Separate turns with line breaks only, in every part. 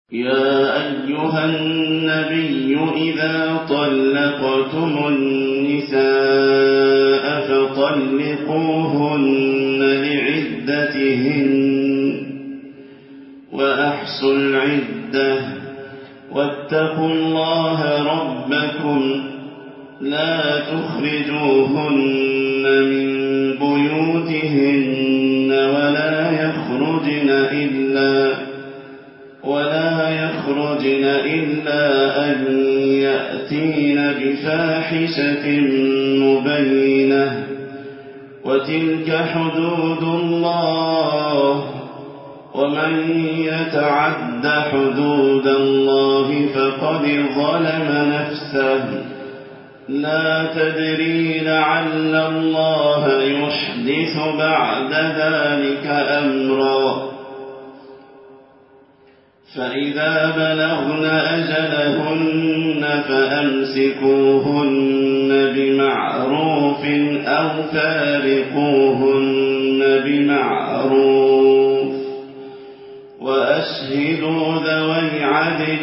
يا أيها النبي إذا طلقتم النساء فطلقوهن لعدتهن وأحصوا العدة واتقوا الله ربكم لا تخرجوهن من بيوتهن ولا يخرجن إلا أن يأتين بفاحشة مبينة وتلك حدود الله ومن يتعد حدود الله فقد ظلم نفسه لا تدري لعل الله يحدث بعد ذلك أمرا فإذا بلغن أجلهن فأمسكوهن بمعروف أو فارقوهن بمعروف وأشهدوا ذوي عدل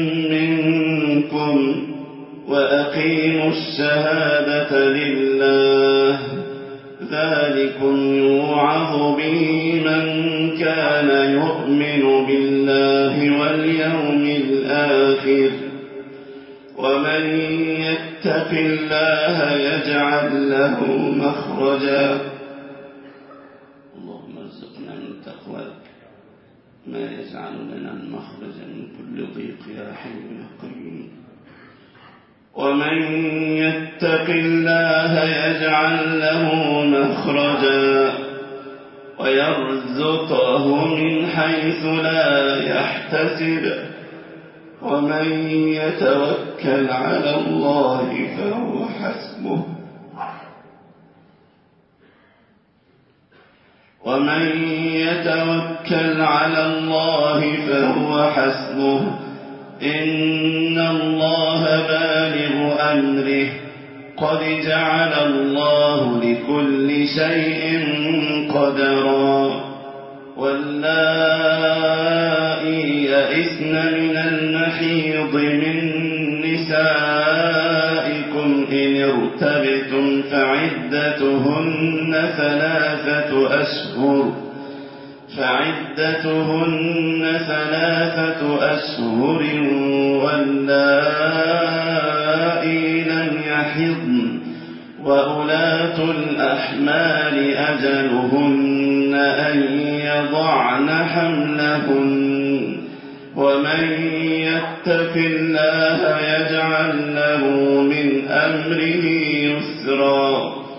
منكم وأقيموا الشهادة لله ذلكم يوعظ به من كان يؤمن بالله واليوم الآخر ومن يتق الله يجعل له مخرجا اللهم ارزقنا من تقواك ما يجعل لنا المخرج من كل ضيق يا حي يا قيوم ومن يتق الله يجعل له مخرجا ويرزقه من حيث لا يحتسب ومن يتوكل على الله فهو حسبه إن الله بالغ أمره قد جعل الله لكل شيء قدرا واللائي يئسن من المحيض من نسائكم إن ارتبتم فعدتهن ثلاثة أشهر واللائي لم يحضن وأولاة الأحمال أجلهن أن يضعن حملهن ومن يتق الله يجعل له من أمره يسرا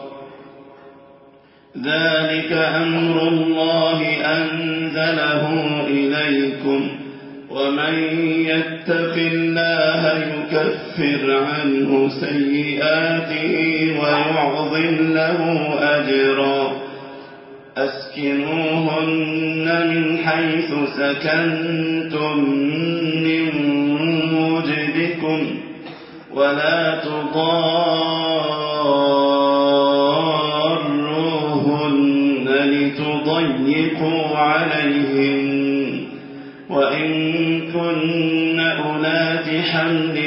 ذلك أمر الله أنزله إليكم ومن يتق الله يكفر عنه سيئاته ويعظم له أجرا أسكنوهن من حيث سكنتم من وجدكم ولا تضاروهن لتضيقوا عليهن وإن كن أولات حمل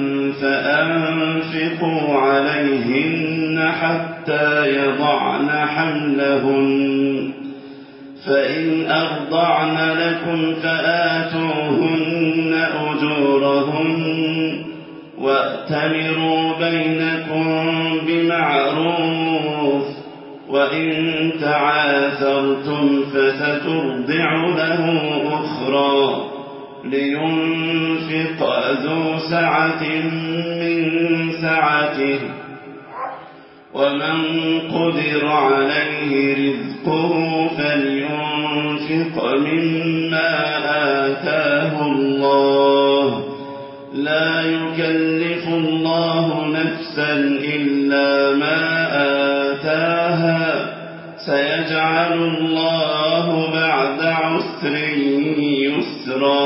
فأنفقوا عليهن حتى يضعن حملهن فإن أرضعن لكم فآتوهن أجورهن وأتمروا بينكم بمعروف وإن تعاثرتم فسترضع له أخرى لينفق ذو سعة من سعته ومن قدر عليه رزقه فلينفق مما آتاه الله لا يكلف الله نفسا إلا ما آتاها سيجعل الله بعد عسر يسرا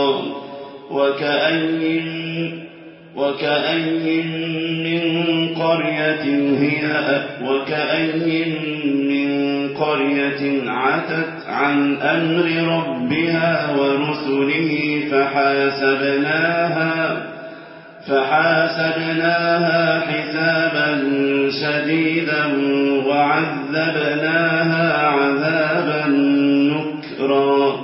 وكأي من قرية عتت عن أمر ربها بها ورسله فحاسبناها حسابا شديدا وعذبناها عذابا نكرا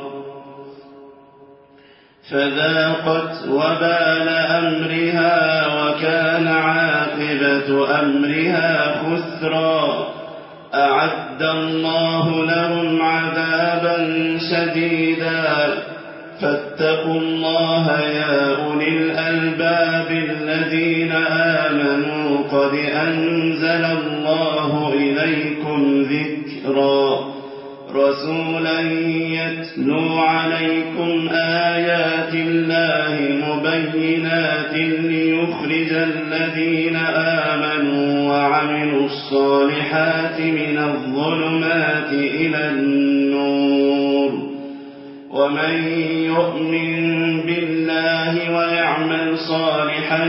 فذاقت وبال أمرها وكان عاقبة أمرها خسرا أعد الله لهم عذابا شديدا فاتقوا الله يا أولي الألباب الذين آمنوا قد أنزل الله إليكم ذكرا رسولا يتلو عليكم آيات الله مبينات ليخرج الذين آمنوا وعملوا الصالحات من الظلمات إلى النور ومن يؤمن بالله ويعمل صالحا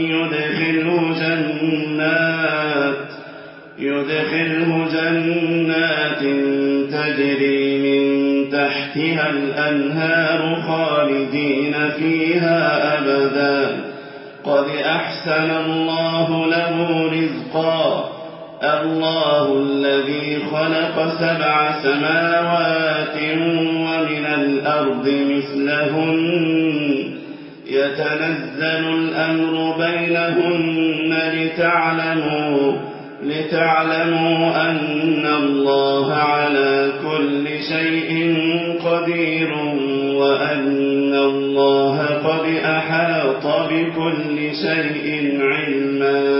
يدخله جنات تجري من تحتها الأنهار خالدين فيها أبدا قد أحسن الله له رزقا الله الذي خلق 7 سماوات ومن الأرض مثلهن يتنزل الأمر بينهن لتعلموا أن الله على كل شيء قدير وأن الله قد أحاط بكل شيء علما